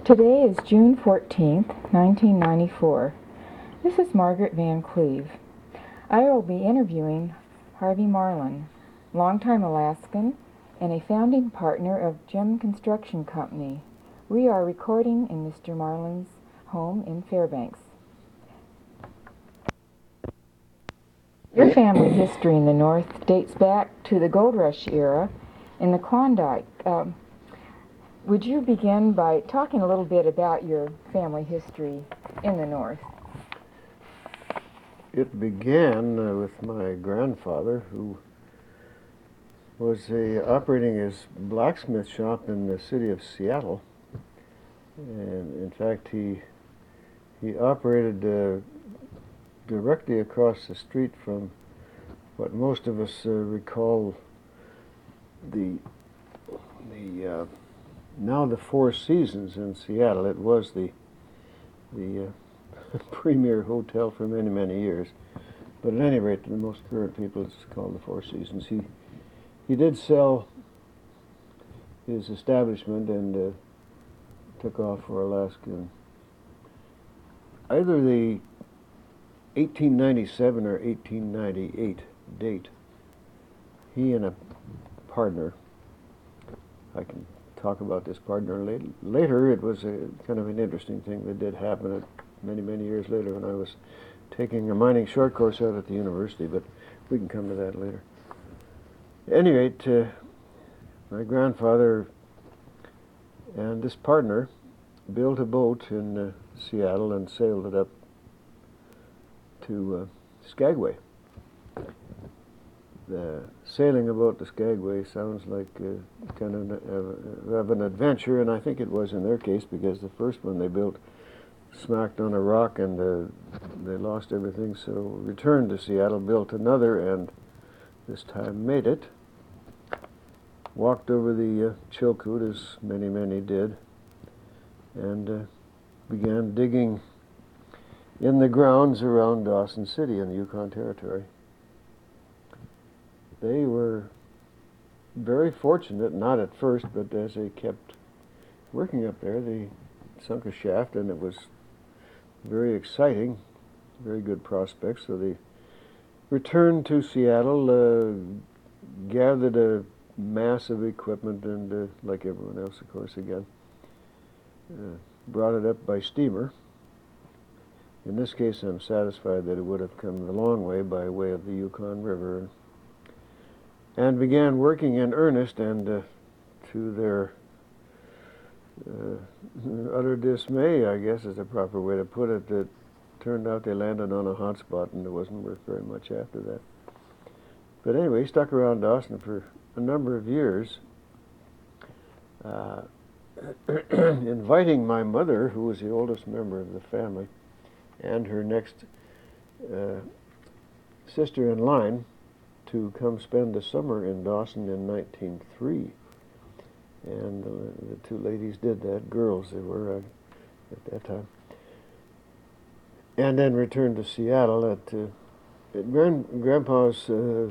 Today is June 14th, 1994. This is Margaret Van Cleve. I will be interviewing Harvey Marlin, longtime Alaskan and a founding partner of Gem Construction Company. We are recording in Mr. Marlin's home in Fairbanks. Your family history in the North dates back to the Gold Rush era in the Klondike. Would you begin by talking a little bit about your family history in the North? It began with my grandfather, who was operating his blacksmith shop in the city of Seattle. And in fact, he operated directly across the street from what most of us recall now the Four Seasons in Seattle. It was the premier hotel for many, many years. But at any rate, to the most current people, it's called the Four Seasons. He did sell his establishment and took off for Alaska in either the 1897 or 1898 date. He and a partner, I can talk about this partner later. It was a kind of an interesting thing that did happen many, many years later when I was taking a mining short course out at the university, but we can come to that later. At any rate, my grandfather and this partner built a boat in Seattle and sailed it up to Skagway. The sailing about the Skagway sounds like kind of an adventure, and I think it was in their case, because the first one they built smacked on a rock and they lost everything, so returned to Seattle, built another, and this time made it. Walked over the Chilkoot, as many, many did, and began digging in the grounds around Dawson City in the Yukon Territory. They were very fortunate, not at first, but as they kept working up there, they sunk a shaft, and it was very exciting, very good prospects. So they returned to Seattle, gathered a mass of equipment, and like everyone else, of course, again, brought it up by steamer. In this case, I'm satisfied that it would have come the long way by way of the Yukon River, and began working in earnest, and to their utter dismay, I guess is the proper way to put it, it turned out they landed on a hot spot and it wasn't worth very much after that. But anyway, stuck around Dawson for a number of years, inviting my mother, who was the oldest member of the family, and her next sister in line, to come spend the summer in Dawson in 1903. And the two ladies did that, girls they were at that time. And then returned to Seattle. Grandpa's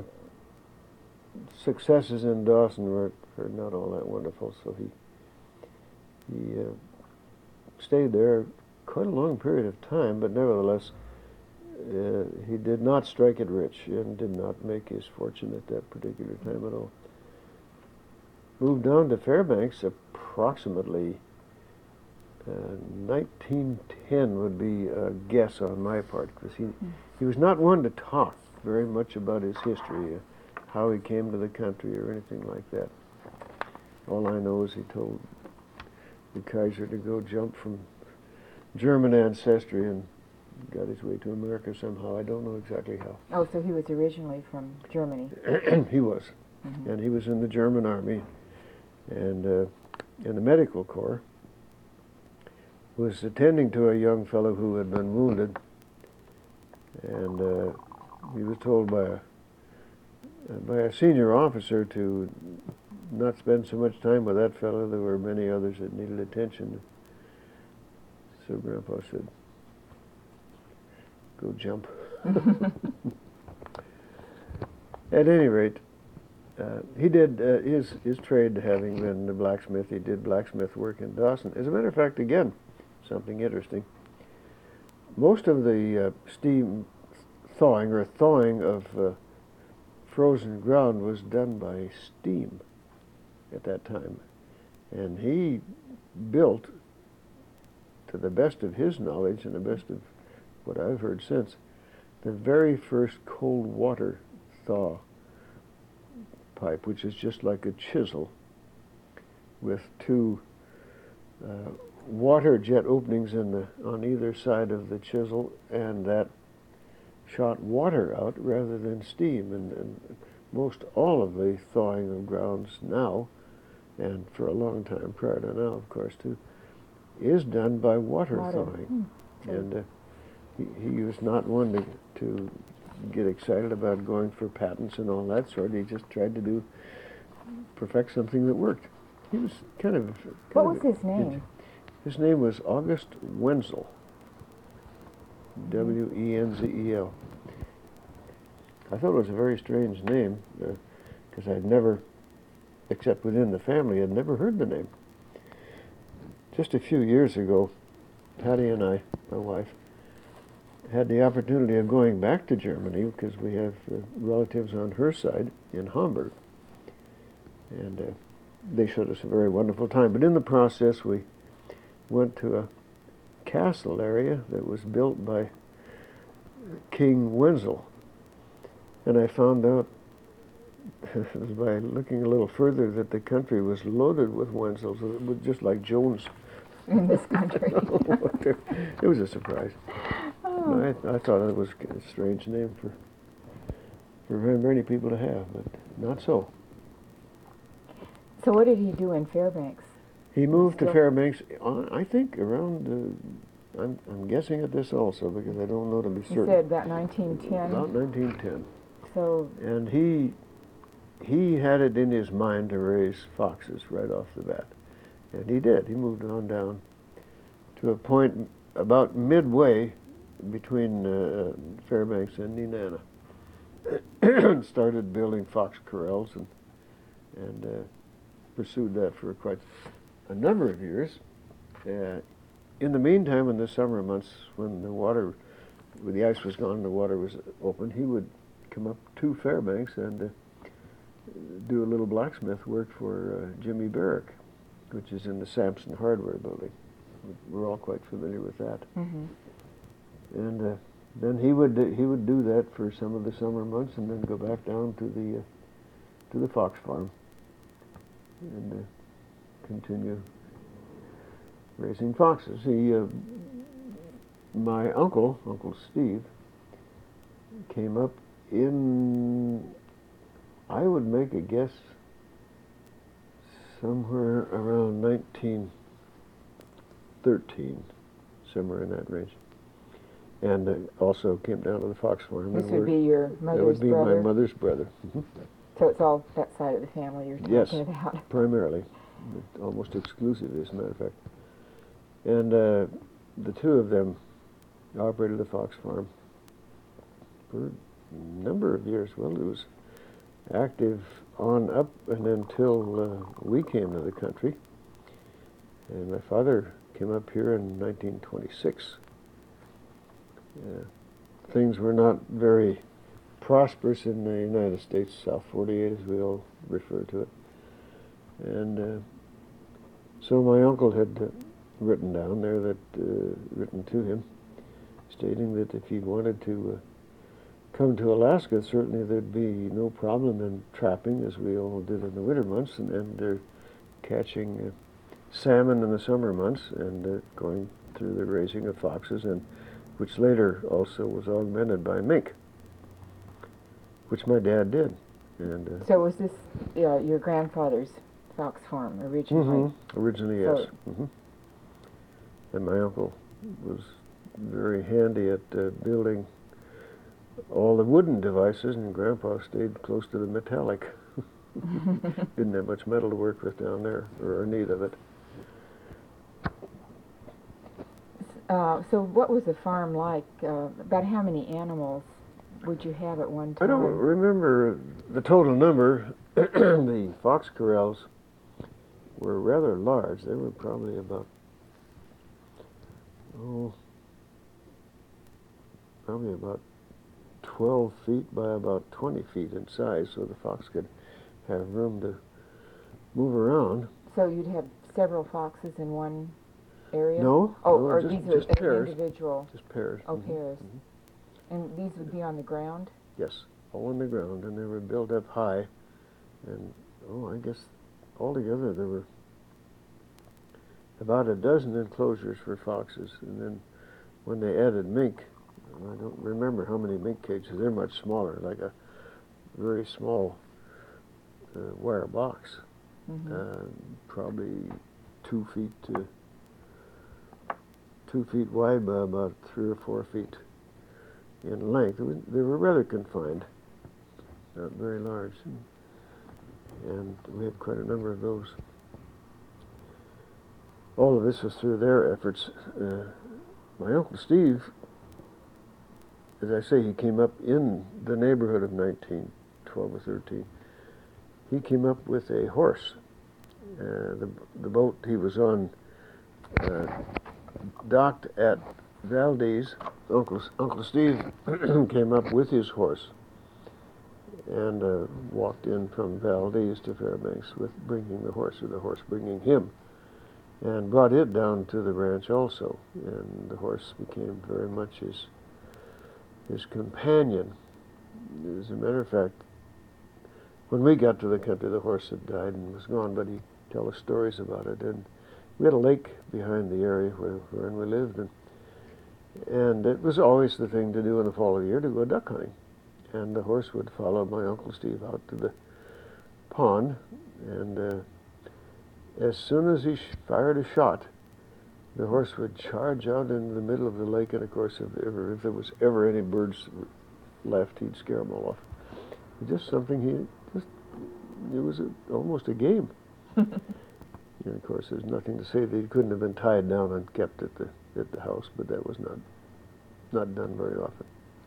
successes in Dawson were not all that wonderful, so he stayed there quite a long period of time, but nevertheless, he did not strike it rich and did not make his fortune at that particular time at all. Moved down to Fairbanks approximately 1910 would be a guess on my part, because he was not one to talk very much about his history, how he came to the country or anything like that. All I know is he told the Kaiser to go jump from German ancestry and got his way to America somehow. I don't know exactly how. Oh, so he was originally from Germany. He was. Mm-hmm. And he was in the German army and in the medical corps. Was attending to a young fellow who had been wounded, and he was told by a senior officer to not spend so much time with that fellow. There were many others that needed attention. So Grandpa said, "Go jump." At any rate, He did his trade having been a blacksmith. He did blacksmith work in Dawson. As a matter of fact, again, something interesting. Most of the steam thawing of frozen ground was done by steam at that time, and he built, to the best of his knowledge and the best of what I've heard since, the very first cold water thaw pipe, which is just like a chisel with two water jet openings on either side of the chisel, and that shot water out rather than steam. And most all of the thawing of grounds now, and for a long time prior to now, of course, too, is done by water thawing. And he was not one to get excited about going for patents and all that sort. He just tried to perfect something that worked. He was kind of... What was his name? His name was August Wenzel. W-E-N-Z-E-L. I thought it was a very strange name, because I'd never, except within the family, I'd never heard the name. Just a few years ago, Patty and I, my wife, had the opportunity of going back to Germany because we have relatives on her side in Hamburg. And they showed us a very wonderful time. But in the process, we went to a castle area that was built by King Wenzel. And I found out by looking a little further that the country was loaded with Wenzels. It was just like Jones in this country. It was a surprise. Oh. I thought it was a strange name for very many people to have, but not so. So what did he do in Fairbanks? He moved to Fairbanks, I think, around, I'm guessing at this also, because I don't know to be certain. You said about 1910? About 1910. So... And he had it in his mind to raise foxes right off the bat. And he did. He moved on down to a point about midway between Fairbanks and Nenana. And started building fox corrals and pursued that for quite a number of years. In the meantime, in the summer months, when the ice was gone and the water was open, he would come up to Fairbanks and do a little blacksmith work for Jimmy Barrick, which is in the Sampson Hardware building. We're all quite familiar with that. Mm-hmm. And then he would do that for some of the summer months, and then go back down to the fox farm and continue raising foxes. My Uncle Steve, came up in, I would make a guess, somewhere around 1913, somewhere in that range. And also came down to the fox farm. This would be your mother's brother? That would be my mother's brother. Mm-hmm. So it's all that side of the family you're talking about? Yes, primarily. Almost exclusively, as a matter of fact. And the two of them operated the fox farm for a number of years. Well, it was active on up and until we came to the country. And my father came up here in 1926. Things were not very prosperous in the United States, South 48 as we all refer to it. And so my uncle had written down there that, written to him, stating that if he wanted to come to Alaska, certainly there'd be no problem in trapping, as we all did in the winter months, and catching salmon in the summer months, and going through the raising of foxes, and which later also was augmented by mink, which my dad did. And so was this your grandfather's fox farm originally? Mm-hmm. Originally, yes. So mm-hmm. And my uncle was very handy at building all the wooden devices, and Grandpa stayed close to the metallic. Didn't have much metal to work with down there, or need of it. So what was the farm like? About how many animals would you have at one time? I don't remember the total number. the fox corrals were rather large. They were probably about, probably about 12 feet by about 20 feet in size, so the fox could have room to move around. So you'd have several foxes in one area? No, Oh, no, or just these are pairs. individual? Just pairs. Oh, pairs. And these would be on the ground? Yes, all on the ground, and they were built up high. And, I guess altogether there were about a dozen enclosures for foxes. And then when they added mink, I don't remember how many mink cages. They're much smaller, like a very small wire box, probably 2 feet to 2 feet wide by about 3 or 4 feet in length. They were rather confined, not very large, and we had quite a number of those. All of this was through their efforts. My Uncle Steve, as I say, he came up in the neighborhood of 1912 or 13. He came up with a horse. The boat he was on docked at Valdez. Uncle Steve came up with his horse and walked in from Valdez to Fairbanks with bringing the horse, or the horse bringing him, and brought it down to the ranch also. And the horse became very much his companion. As a matter of fact, when we got to the country, the horse had died and was gone, but he'd tell us stories about it. And we had a lake behind the area where we lived, and it was always the thing to do in the fall of the year to go duck hunting. And the horse would follow my Uncle Steve out to the pond, and as soon as he fired a shot, the horse would charge out into the middle of the lake, and of course, if there was ever any birds left, he'd scare them all off. Just something it was almost a game. And of course, there's nothing to say that he couldn't have been tied down and kept at the house, but that was not done very often.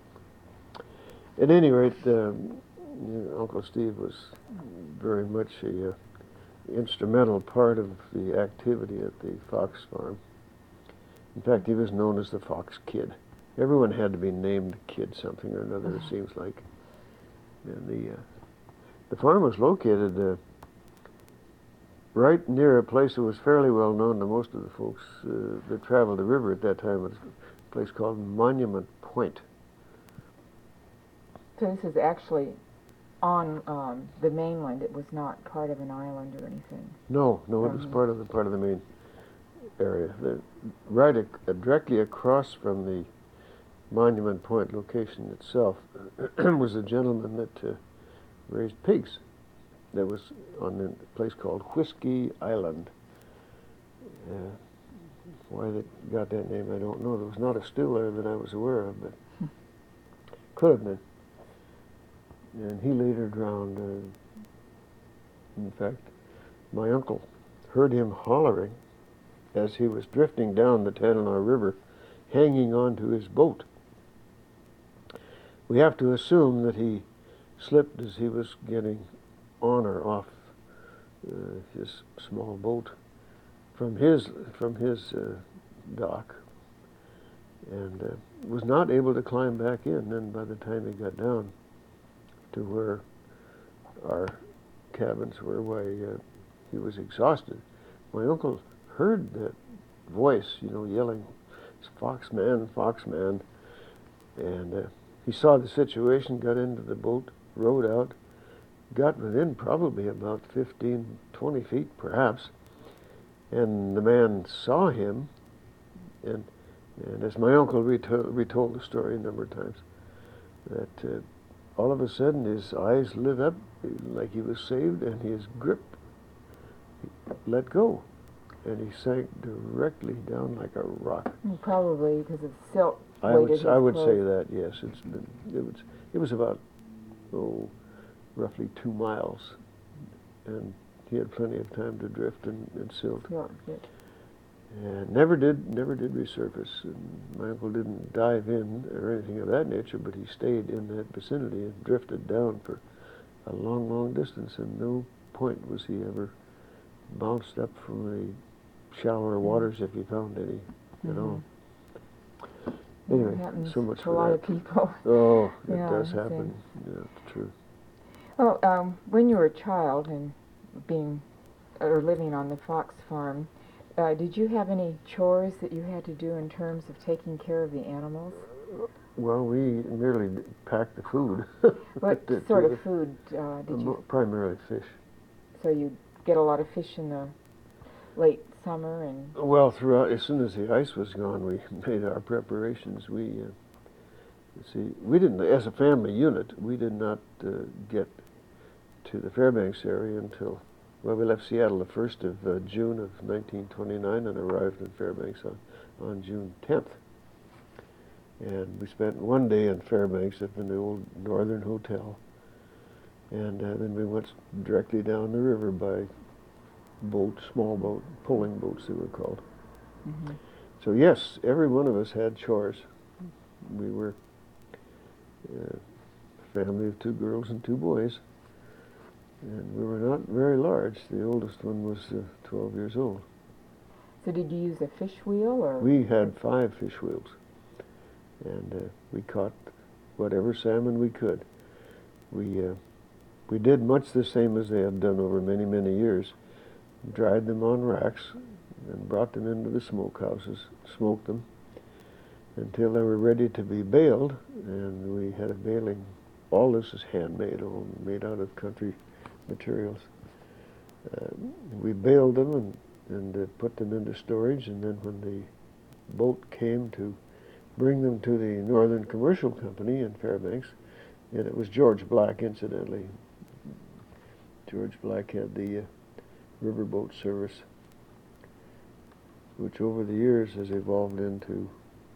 At any rate, Uncle Steve was very much a instrumental part of the activity at the Fox farm. In fact, he was known as the Fox Kid. Everyone had to be named Kid something or another, it seems like. And the farm was located right near a place that was fairly well known to most of the folks that traveled the river at that time. It was a place called Monument Point. So this is actually on the mainland. It was not part of an island or anything. No, it was part of the main area. Directly across from the Monument Point location itself was a gentleman that raised pigs. That was on a place called Whiskey Island. Why they got that name, I don't know. There was not a still there that I was aware of, but could have been. And he later drowned. In fact, my uncle heard him hollering as he was drifting down the Tanana River, hanging on to his boat. We have to assume that he slipped as he was getting on or off his small boat from his dock, and was not able to climb back in. And by the time he got down to where our cabins were, he was exhausted. My uncle heard that voice, yelling, "Foxman, Foxman," and he saw the situation, got into the boat, rowed out, got within probably about 15, 20 feet perhaps, and the man saw him, and as my uncle retold the story a number of times, that all of a sudden his eyes lit up like he was saved, and his grip let go, and he sank directly down like a rock. Probably because of silt. I would say that, yes. It was about roughly 2 miles, and he had plenty of time to drift and silt. And never did resurface. And my uncle didn't dive in or anything of that nature, but he stayed in that vicinity and drifted down for a long, long distance, and no point was he ever bounced up from the shallower waters if he found any at all. Anyway, so much to for a lot that. of people. Oh, it Yeah, does it's happen. Yeah, it's true. Well, when you were a child and living on the Fox farm, did you have any chores that you had to do in terms of taking care of the animals? Well, we merely packed the food. What sort of food did you? Primarily fish. So you get a lot of fish in the late summer and. Well, throughout, as soon as the ice was gone, we made our preparations. We didn't, as a family unit, we did not get to the Fairbanks area until, well, we left Seattle the 1st of June of 1929 and arrived in Fairbanks on June 10th. And we spent one day in Fairbanks up in the old Northern Hotel. And then we went directly down the river by boat, small boat, pulling boats they were called. Mm-hmm. So yes, every one of us had chores. We were a family of 2 girls and 2 boys. And we were not very large. The oldest one was 12 years old. So did you use a fish wheel or? We had 5 fish wheels. And we caught whatever salmon we could. We did much the same as they had done over many, many years. Dried them on racks and brought them into the smokehouses, smoked them until they were ready to be baled, and we had a baling. All this is handmade, all made out of country materials. We baled them and put them into storage, and then when the boat came to bring them to the Northern Commercial Company in Fairbanks, and it was George Black, incidentally. George Black had the riverboat service, which over the years has evolved into,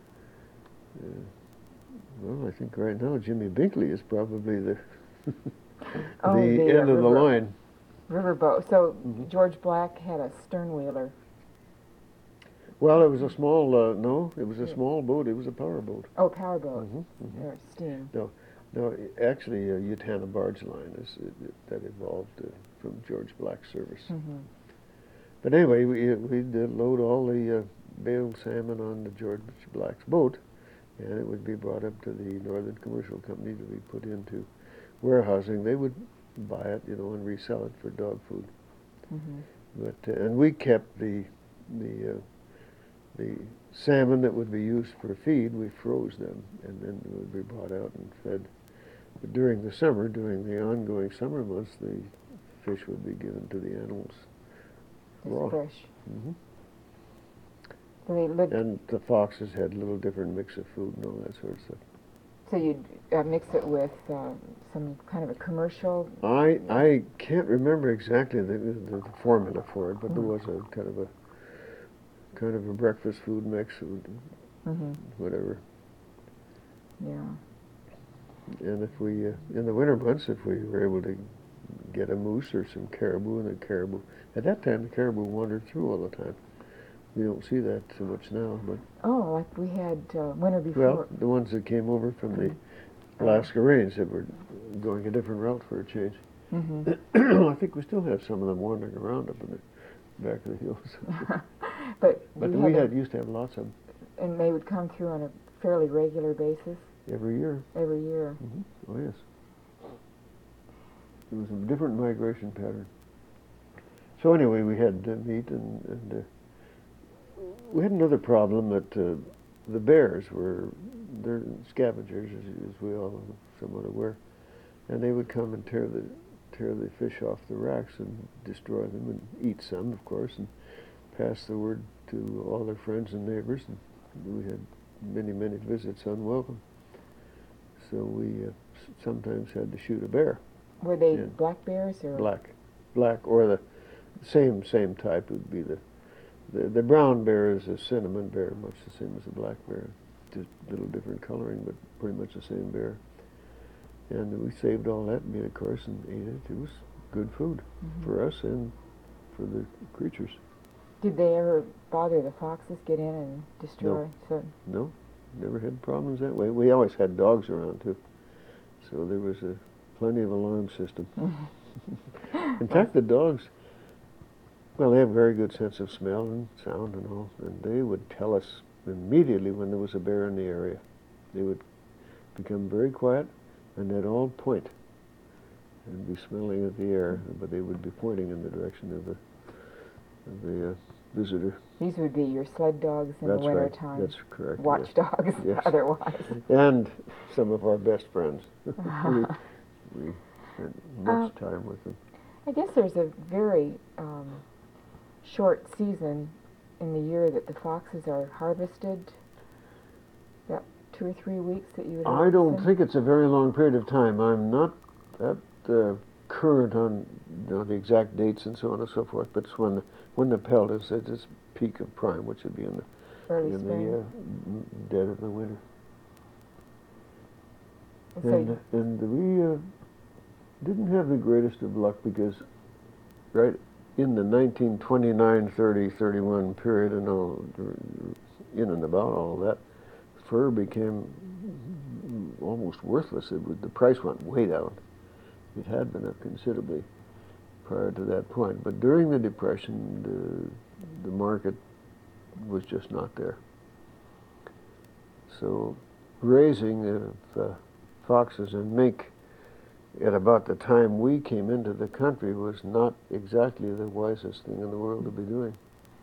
well, I think right now Jimmy Binkley is probably the the end of the line. Riverboat. So Mm-hmm. George Black had a stern wheeler. Well, it was a small, no, it was a small boat. It was a power boat. Oh, powerboat. Mm-hmm, mm-hmm. Or steam. No, actually, Utana Barge Line that evolved from George Black's service. Mm-hmm. But anyway, we'd load all the baled salmon on the George Black's boat, and it would be brought up to the Northern Commercial Company to be put into warehousing. They would buy it, and resell it for dog food. Mm-hmm. But and we kept the salmon that would be used for feed. We froze them, and then it would be brought out and fed. But during the summer, during the ongoing summer months, the fish would be given to the animals raw. Fresh. Mm-hmm. So they lived. And the foxes had a little different mix of food and all that sort of stuff. So you'd mix it with some kind of a commercial. I can't remember exactly the formula for it, but there was a kind of a breakfast food mix, whatever. Yeah. And if we, in the winter months, if we were able to get a moose or some caribou, and the caribou, at that time the caribou wandered through all the time. You don't see that so much now, but. Oh, like we had winter before. Well, the ones that came over from the Alaska Range that were going a different route for a change. Mm-hmm. I think we still have some of them wandering around up in the back of the hills. But we used to have lots of them. And they would come through on a fairly regular basis? Every year. Every year. Mm-hmm. Oh, yes. It was a different migration pattern. So anyway, we had meat, and we had another problem that the bears they're scavengers, as we all are somewhat aware, and they would come and tear the fish off the racks and destroy them and eat some, of course, and pass the word to all their friends and neighbors. And we had many, many visits unwelcome. So we sometimes had to shoot a bear. Were they black bears or? Black, or the same type would be the brown bear is a cinnamon bear, much the same as the black bear. Just a little different coloring, but pretty much the same bear. And we saved all that meat, of course, and ate it. It was good food for us and for the creatures. Did they ever bother the foxes, get in and destroy? No, never had problems that way. We always had dogs around, too. So there was plenty of alarm system. In fact, the dogs, well, they have a very good sense of smell and sound and all, and they would tell us immediately when there was a bear in the area. They would become very quiet, and they'd all point and be smelling at the air, but they would be pointing in the direction of the visitor. These would be your sled dogs in the That's winter right. time. That's correct. Watchdogs, Yes. otherwise. And some of our best friends. we spent much time with them. I guess there's a very short season in the year that the foxes are harvested. About 2 or 3 weeks that you would. I don't think it's a very long period of time. I'm not that current on the exact dates and so on and so forth. But it's when the pelt is at its peak of prime, which would be in the early spring. the dead of the winter. So And we didn't have the greatest of luck because right in the 1929, 30, 31 period and all, in and about all that, fur became almost worthless. The price went way down. It had been up considerably prior to that point, but during the Depression, the market was just not there. So raising of foxes and mink at about the time we came into the country was not exactly the wisest thing in the world to be doing.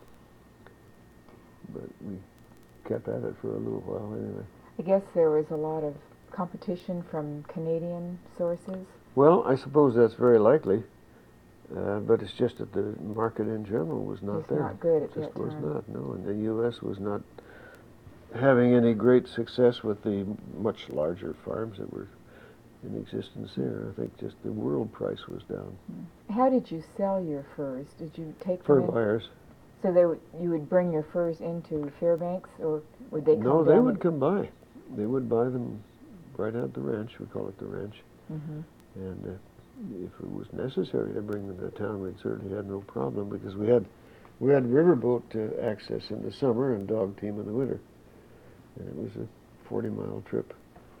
But we kept at it for a little while anyway. I guess there was a lot of competition from Canadian sources. Well, I suppose that's very likely, but it's just that the market in general was not there. Not good at It just that was time. not, no, and the U.S. was not having any great success with the much larger farms that were in existence there. I think just the world price was down. How did you sell your furs? Did you take Fur them in? buyers. So you would bring your furs into Fairbanks, or would they come No, down? they would come by. They would buy them right at the ranch. We call it the ranch. Mm-hmm. And if it was necessary to bring them to town, we'd certainly had no problem because we had riverboat access in the summer and dog team in the winter. And it was a 40-mile trip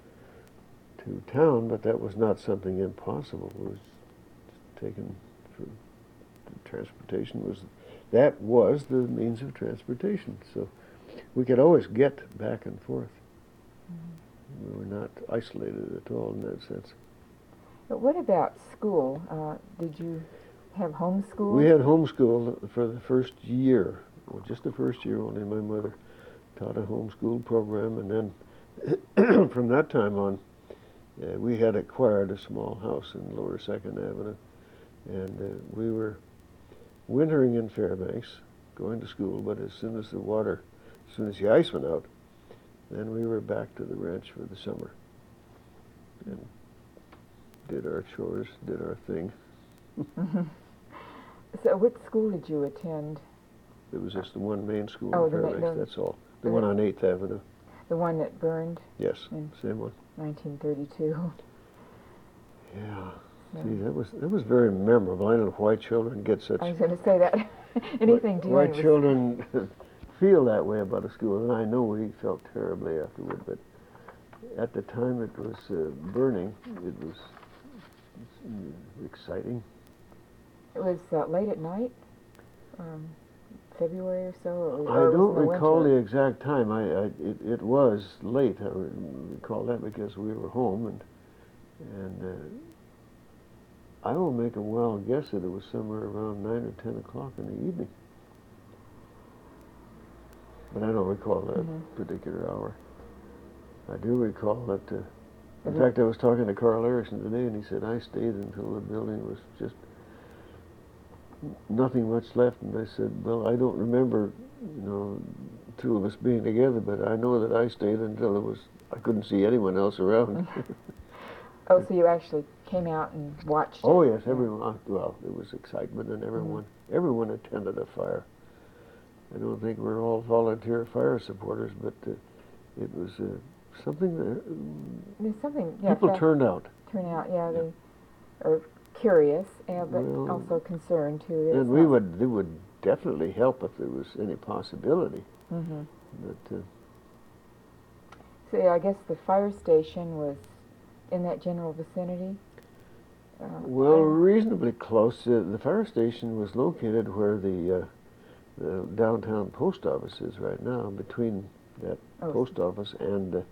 to town, but that was not something impossible. It was taken for transportation that was the means of transportation. So we could always get back and forth. Mm-hmm. We were not isolated at all in that sense. But what about school? Did you have homeschool? We had homeschool for the first year, well, just the first year only. My mother taught a homeschool program, and then from that time on, we had acquired a small house in Lower 2nd Avenue, and we were wintering in Fairbanks, going to school, but as soon as the ice went out, then we were back to the ranch for the summer, and did our chores, did our thing. Mm-hmm. So what school did you attend? It was just the one main school Oh, in Fairbanks, that's all. The the one on 8th Avenue. The one that burned Yes, in same one. 1932. Yeah. Yeah. See, that was very memorable. I don't know why children get such... I was going to say that. Anything dealing why with... children feel that way about a school, and I know we felt terribly afterward, but at the time it was burning, it was exciting. It was late at night, February or so? Or I was don't in the recall winter? the exact time. It was late. I recall that because we were home, and I will make a wild guess that it was somewhere around 9 or 10 o'clock in the evening. But I don't recall that particular hour. I do recall that, in fact, I was talking to Carl Erickson today, and he said, I stayed until the building was just nothing much left. And I said, well, I don't remember, two of us being together, but I know that I stayed until I couldn't see anyone else around. Oh, so you actually came out and watched Oh, it? yes, everyone, well, there was excitement, and everyone attended a fire. I don't think we're all volunteer fire supporters, but it was something that There's something, yeah, people turned out. Turn out, yeah, they are curious, but also concerned too. And they would definitely help if there was any possibility. Mm-hmm. But So yeah, I guess the fire station was in that general vicinity? Well, reasonably close. The fire station was located where the downtown post office is right now, between that post office and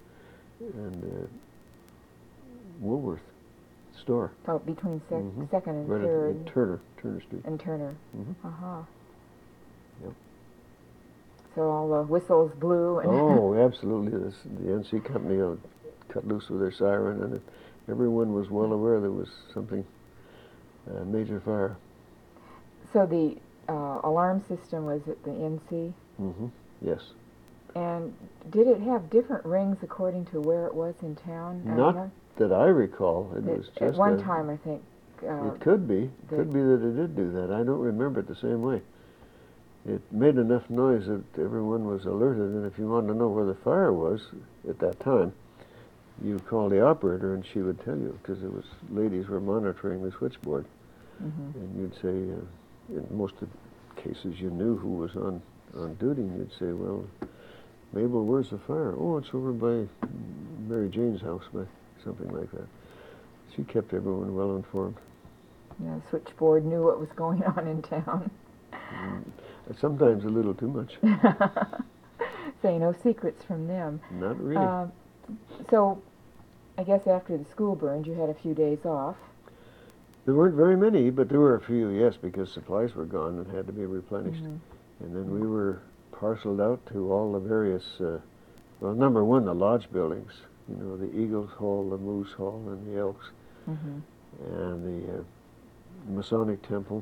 Woolworth store. Oh, between Second and right Third. At Turner Street. And Turner. Mm-hmm. Yep. So all the whistles blew. And oh, absolutely. The NC company cut loose with their siren, and everyone was well aware there was something, major fire. So the alarm system was at the NC? Mm-hmm. Yes. And did it have different rings according to where it was in town? Not that I recall. It was just at one time, I think. It could be. Could be that it did do that. I don't remember it the same way. It made enough noise that everyone was alerted, and if you wanted to know where the fire was at that time, you called the operator and she would tell you, because it was ladies were monitoring the switchboard. Mm-hmm. And you'd say, in most of the cases you knew who was on duty, and you'd say, well, Mabel, where's the fire? Oh, it's over by Mary Jane's house, by something like that. She kept everyone well informed. Yeah, the switchboard knew what was going on in town. Sometimes a little too much. Say no secrets from them. Not really. So, I guess after the school burned, you had a few days off. There weren't very many, but there were a few, yes, because supplies were gone and had to be replenished. Mm-hmm. And then we were parceled out to all the various, well, number one, the lodge buildings. You know, the Eagles Hall, the Moose Hall, and the Elks, and the Masonic Temple.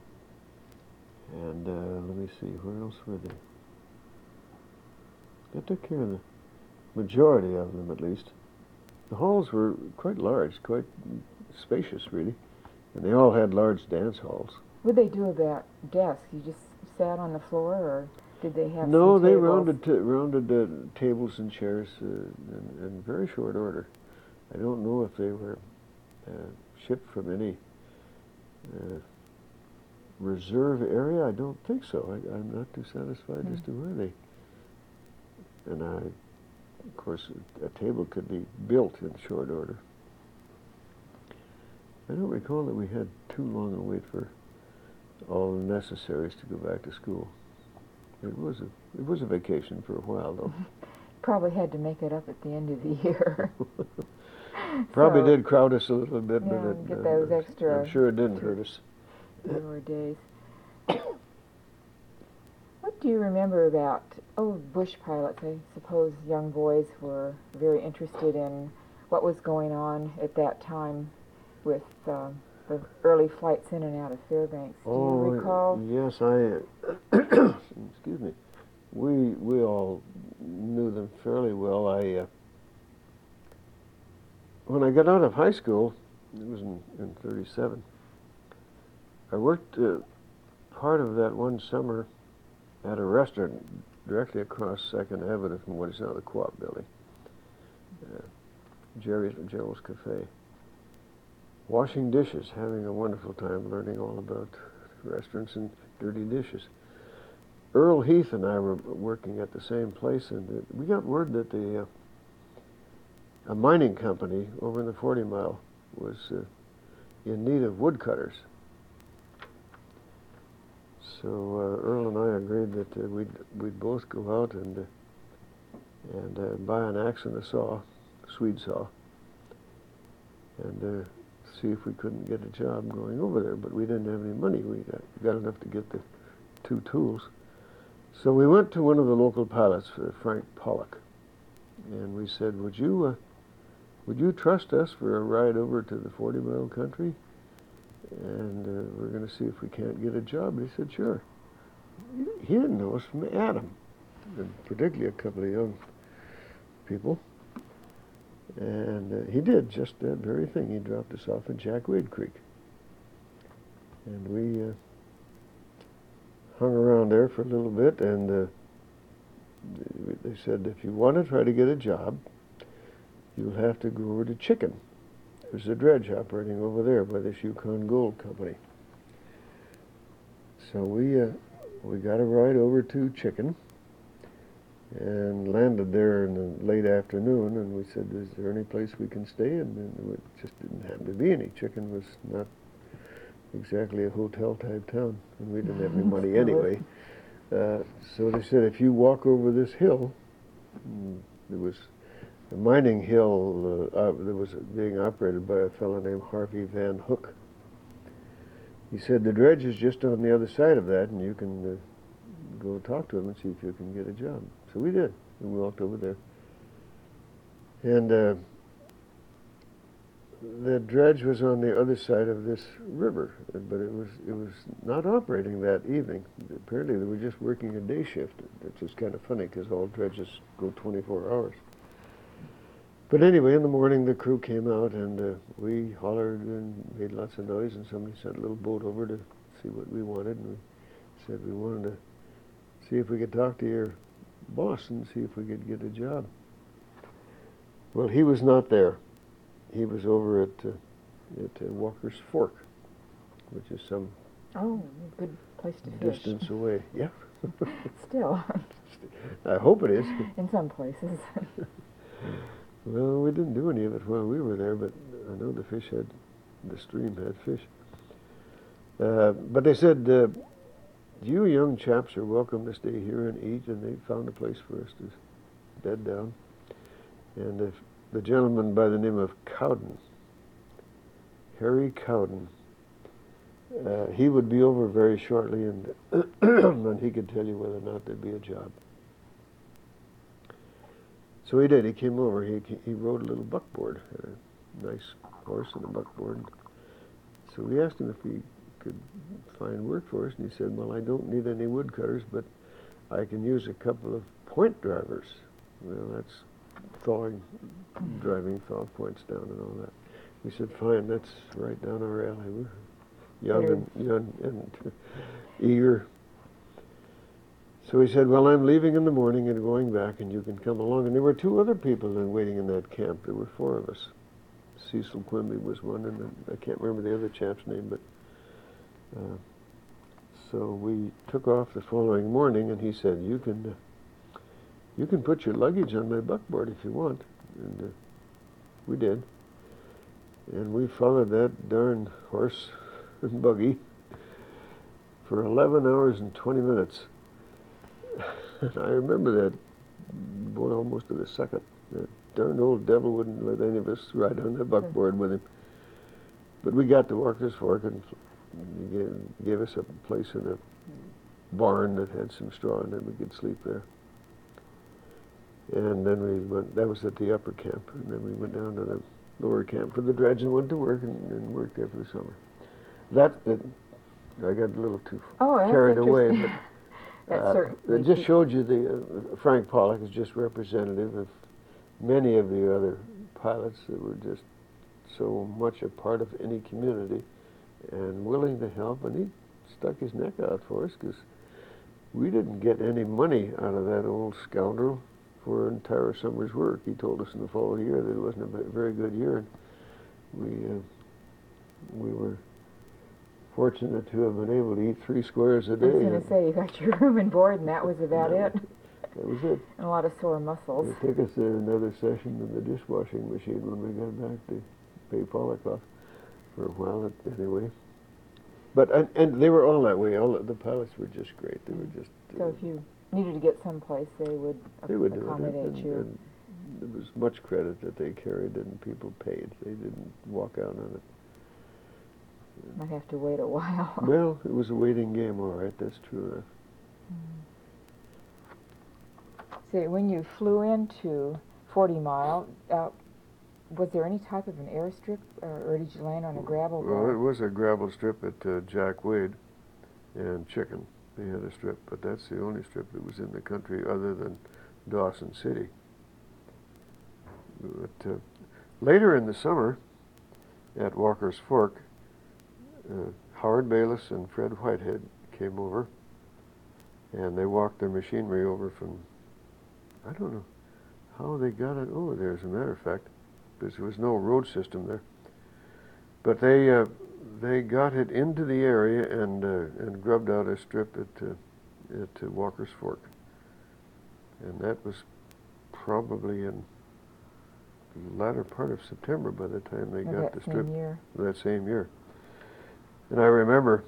And let me see, where else were they? I took care of the majority of them, at least. The halls were quite large, quite spacious, really, and they all had large dance halls. What did they do about desks? You just sat on the floor, or did they have No, some they tables? rounded tables and chairs in very short order. I don't know if they were shipped from any reserve area. I don't think so. I'm not too satisfied as to where they. And of course, a table could be built in short order. I don't recall that we had too long a wait for all the necessaries to go back to school. It was a vacation for a while, though. Probably had to make it up at the end of the year. Probably did crowd us a little bit, yeah, but get those extra. I'm sure it didn't hurt us. 2 more days. What do you remember about bush pilots? I suppose young boys were very interested in what was going on at that time with the early flights in and out of Fairbanks. Do you recall? Yes, excuse me. We all knew them fairly well. When I got out of high school, it was in 37. I worked part of that one summer at a restaurant directly across 2nd Avenue from what is now the Co-op building, Gerald's Cafe. Washing dishes, having a wonderful time learning all about restaurants and dirty dishes. Earl Heath and I were working at the same place, and we got word that a mining company over in the 40 Mile was in need of woodcutters. So Earl and I agreed that we'd both go out and buy an axe and a saw, a Swede saw, and see if we couldn't get a job going over there. But we didn't have any money. We got enough to get the 2 tools. So we went to one of the local pilots, Frank Pollock, and we said, would you trust us for a ride over to the 40 Mile country? And we're going to see if we can't get a job. He said, sure. He didn't know us from Adam, and particularly a couple of young people. And he did just that very thing. He dropped us off at Jack Wade Creek. And we hung around there for a little bit, and they said, if you want to try to get a job, you'll have to go over to Chicken. There's a dredge operating over there by this Yukon Gold Company. So we got a ride over to Chicken, and landed there in the late afternoon, and we said, is there any place we can stay? And it just didn't happen to be any. Chicken was not exactly a hotel type town, and we didn't have any money anyway. So they said, if you walk over this hill, there was a mining hill that was being operated by a fellow named Harvey Van Hook. He said, the dredge is just on the other side of that, and you can go talk to him and see if you can get a job. So we did, and we walked over there. And the dredge was on the other side of this river, but it was not operating that evening. Apparently they were just working a day shift, which is kind of funny because all dredges go 24 hours. But anyway, in the morning the crew came out, and we hollered and made lots of noise, and somebody sent a little boat over to see what we wanted, and we said we wanted to see if we could talk to your boss and see if we could get a job. Well, he was not there. He was over at Walker's Fork, which is some good place to distance away. Yeah. Still. I hope it is. In some places. Well, we didn't do any of it while we were there, but I know the stream had fish. But they said, you young chaps are welcome to stay here and eat, and they found a place for us to bed down. And if the gentleman by the name of Cowden, Harry Cowden, he would be over very shortly, and and he could tell you whether or not there'd be a job. So he did. He came over. He rode a little buckboard, a nice horse and a buckboard. So we asked him if he could find work for us, and he said, well, I don't need any woodcutters, but I can use a couple of point drivers. Well, that's driving thaw points down and all that. We said, fine, that's right down our alley. We're young and eager. So he said, well, I'm leaving in the morning and going back, and you can come along. And there were two other people waiting in that camp. There were four of us. Cecil Quimby was one, and I can't remember the other chap's name, but so we took off the following morning, and he said, you can put your luggage on my buckboard if you want. And we did. And we followed that darn horse and buggy for 11 hours and 20 minutes. And I remember that, boy, almost to the second. That darn old devil wouldn't let any of us ride on that buckboard with him. But we got to Walker's Fork, and he gave us a place in a barn that had some straw in it. We could sleep there. And then we went, that was at the upper camp, and then we went down to the lower camp for the dredge and went to work and worked there for the summer. I got a little too carried away, but it just showed you Frank Pollock is just representative of many of the other pilots that were just so much a part of any community and willing to help, and he stuck his neck out for us because we didn't get any money out of that old scoundrel for an entire summer's work. He told us in the fall year that it wasn't a very good year, and we were fortunate to have been able to eat 3 squares a day. I was going to say, you got your room and board, and that was about it. That was it. And a lot of sore muscles. It took us another session in the dishwashing machine when we got back to pay Pollock off for a while, anyway. But and they were all that way. All the pilots were just great. They were just. So if you needed to get someplace, they would accommodate you. And there was much credit that they carried, and people paid. They didn't walk out on it. Might have to wait a while. Well, it was a waiting game, all right. That's true enough. See, when you flew into 40 Mile, was there any type of an airstrip, or did you land on a gravel Well, bar? it was a gravel strip at Jack Wade and Chicken. They had a strip, but that's the only strip that was in the country other than Dawson City. But later in the summer, at Walker's Fork, Howard Bayless and Fred Whitehead came over, and they walked their machinery over from, I don't know how they got it over there, as a matter of fact, because there was no road system there. But they got it into the area and grubbed out a strip at Walker's Fork. and that was probably in the latter part of September by the time they got the strip. Same year. That same year. And I remember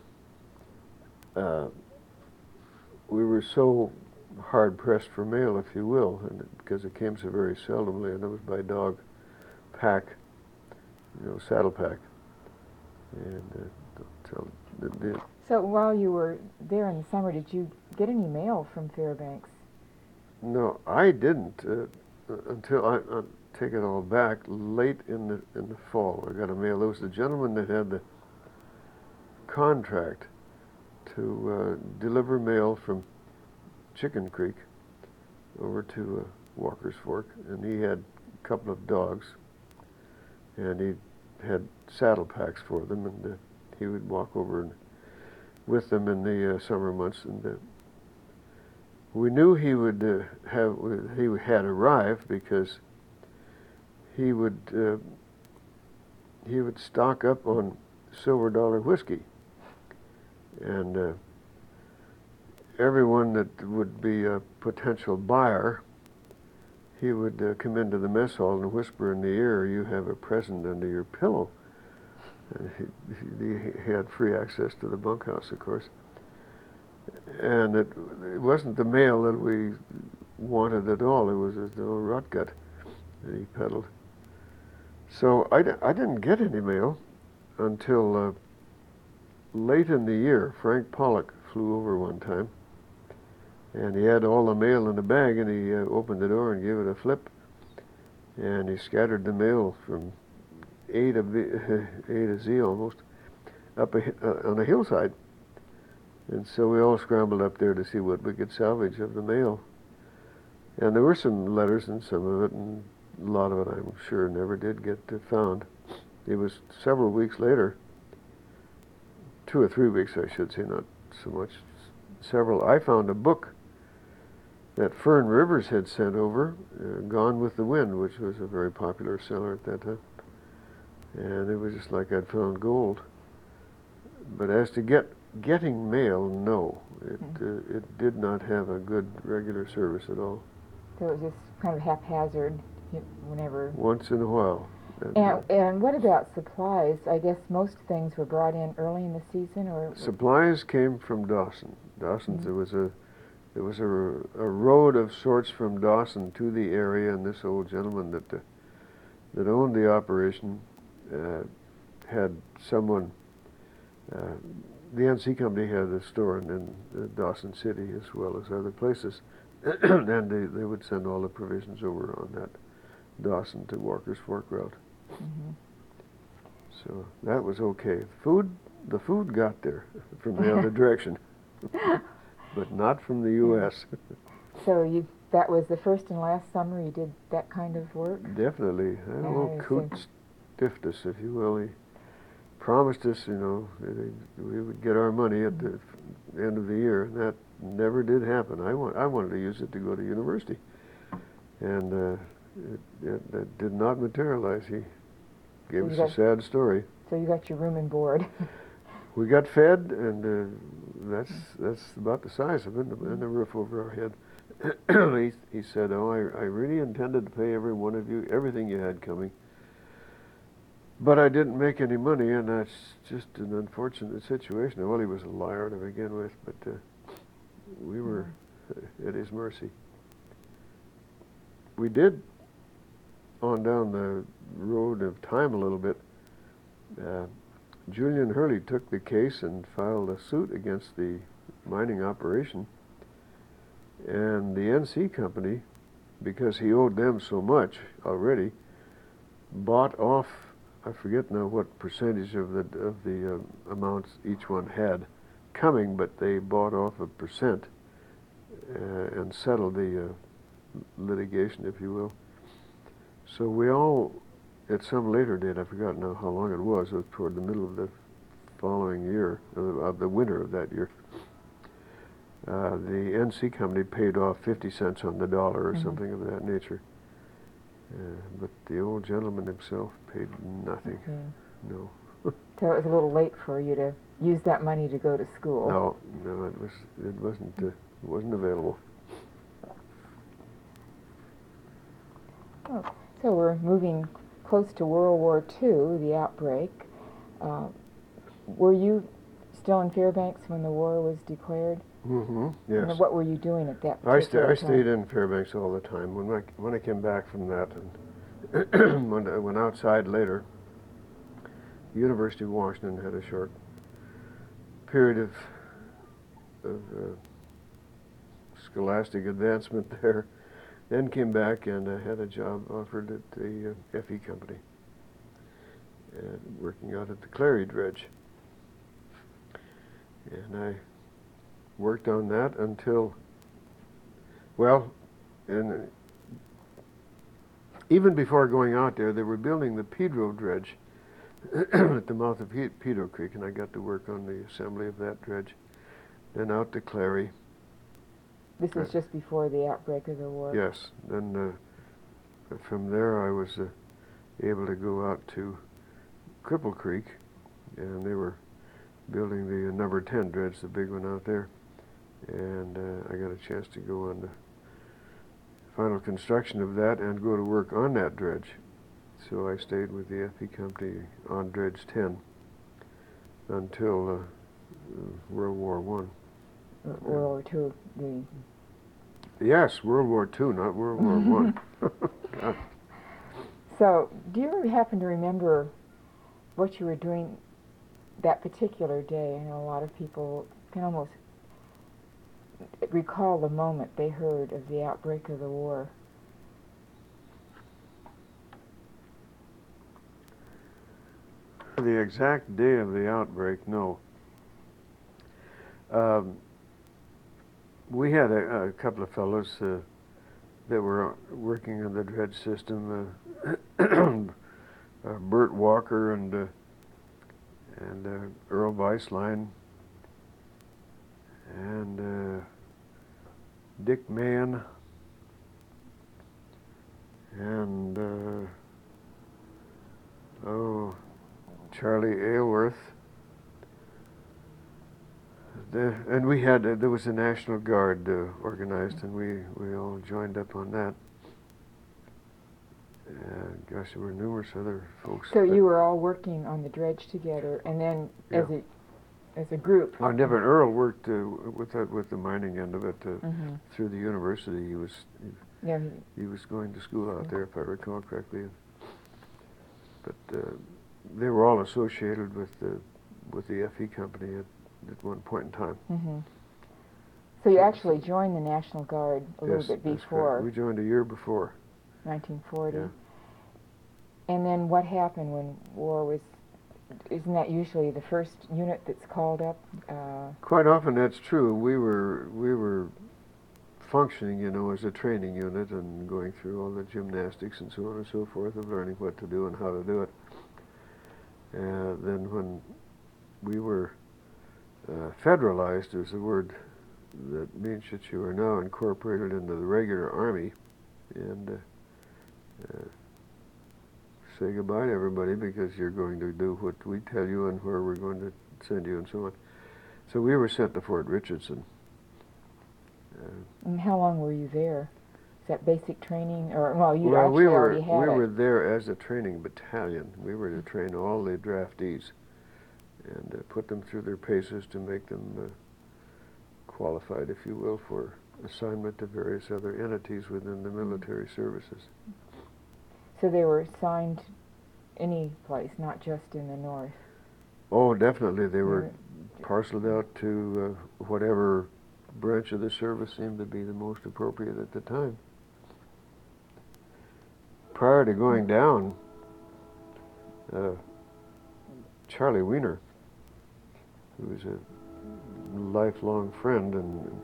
we were so hard pressed for mail, if you will, and because it came so very seldomly, and it was by dog pack, saddle pack. And so while you were there in the summer, did you get any mail from Fairbanks? No, I didn't until I take it all back. Late in the fall, I got a mail. There was the gentleman that had the contract to deliver mail from Chicken Creek over to Walker's Fork, and he had a couple of dogs, and he had saddle packs for them, and he would walk over with them in the summer months, and we knew he would he had arrived because he would stock up on Silver Dollar whiskey, and everyone that would be a potential buyer, he would come into the mess hall and whisper in the ear, "You have a present under your pillow." And he had free access to the bunkhouse, of course. And it wasn't the mail that we wanted at all. It was the old rot gut that he peddled. So I didn't get any mail until late in the year. Frank Pollock flew over one time, and he had all the mail in a bag, and he opened the door and gave it a flip, and he scattered the mail from A to Z almost, up on a hillside. And so we all scrambled up there to see what we could salvage of the mail. And there were some letters in some of it, and a lot of it I'm sure never did get found. It was several weeks later, 2 or 3 weeks I should say, not so much, several. I found a book that Fern Rivers had sent over, Gone with the Wind, which was a very popular seller at that time. And it was just like I'd found gold. But as to getting mail, no. It did not have a good regular service at all. So it was just kind of haphazard whenever. Once in a while. And what about supplies? I guess most things were brought in early in the season, or supplies came from Dawson. There was a road of sorts from Dawson to the area, and this old gentleman that owned the operation had someone. The NC Company had a store in Dawson City as well as other places, and they would send all the provisions over on that Dawson to Walker's Fork route. Mm-hmm. So that was okay. The food got there from the other direction, but not from the U.S. So that was the first and last summer you did that kind of work? Definitely. That old coot stiffed us, if you will. He promised us, we would get our money at the end of the year, and that never did happen. I wanted to use it to go to university, and that did not materialize. He gave us a sad story. So you got your room and board. We got fed, and that's about the size of it, and the roof over our head. He said, "Oh, I really intended to pay every one of you everything you had coming, but I didn't make any money, and that's just an unfortunate situation." Well, he was a liar to begin with, but we were at his mercy. We did, on down the road of time a little bit, Julian Hurley took the case and filed a suit against the mining operation, and the NC Company, because he owed them so much already, bought off, I forget now what percentage of the amounts each one had coming, but they bought off a percent and settled the litigation, if you will. So we all, at some later date, I forgot now how long it was toward the middle of the following year, of the winter of that year, the NC Company paid off 50 cents on the dollar or something of that nature. But the old gentleman himself paid nothing. No. So it was a little late for you to use that money to go to school. No, it wasn't available. Oh, so we're moving close to World War II, the outbreak. Were you still in Fairbanks when the war was declared? Mm-hmm. Yes. And what were you doing at that I particular time? stayed in Fairbanks all the time. When I came back from that, and when I went outside later, the University of Washington had a short period of scholastic advancement there. Then came back and had a job offered at the FE company, and working out at the Clary dredge. And I worked on that until, well, and even before going out there, they were building the Pedro dredge at the mouth of Pedro Creek, and I got to work on the assembly of that dredge. Then out to Clary. This was just before the outbreak of the war? Yes. Then from there I was able to go out to Cripple Creek, and they were building the number 10 dredge, the big one out there. And I got a chance to go on the final construction of that and go to work on that dredge. So I stayed with the FE company on Dredge 10 until World War I. World War II. Yes, World War II, not World War I. So, do you ever happen to remember what you were doing that particular day? I know a lot of people can almost recall the moment they heard of the outbreak of the war. The exact day of the outbreak, no. We had a couple of fellows that were working on the dredge system, Bert Walker and Earl Weisslein and Dick Mann and Charlie Aylworth. And we had there was a National Guard organized, and we all joined up on that. Gosh, there were numerous other folks. So you were all working on the dredge together, and then Yeah. as a group. Earl worked with the mining end of it Mm-hmm. through the university. Yeah. He was going to school out there, if I recall correctly. But they were all associated with the FE company at one point in time. Mm-hmm. So you actually joined the National Guard a little bit That's before. correct. We joined a year before. 1940. Yeah. And then what happened when war was? Isn't that usually the first unit that's called up? Quite often that's true. We were functioning, as a training unit and going through all the gymnastics and so on and so forth of learning what to do and how to do it. And then when we were federalized, there's a word that means that you are now incorporated into the regular Army, and say goodbye to everybody because you're going to do what we tell you and where we're going to send you and so on. So we were sent to Fort Richardson. And how long were you there? Is that basic training, or you Well, actually already had we it? were there as a training battalion. We were to train all the draftees and put them through their paces to make them qualified, if you will, for assignment to various other entities within the military services. So they were assigned any place, not just in the north? Oh, definitely. They were parceled out to whatever branch of the service seemed to be the most appropriate at the time. Prior to going down, Charlie Wiener, who was a lifelong friend and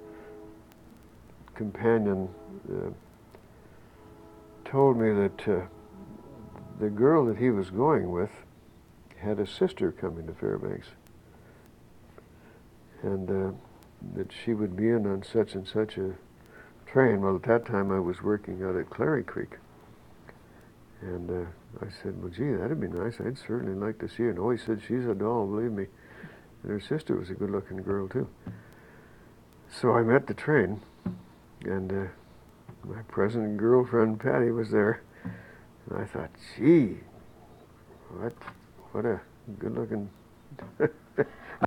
companion, told me that the girl that he was going with had a sister coming to Fairbanks, and that she would be in on such and such a train. Well, at that time I was working out at Clary Creek, and I said, well, gee, that'd be nice. I'd certainly like to see her. And oh, he said, she's a doll, believe me. And her sister was a good-looking girl, too. So I met the train, and my present girlfriend Patty was there, and I thought, gee, what a good-looking.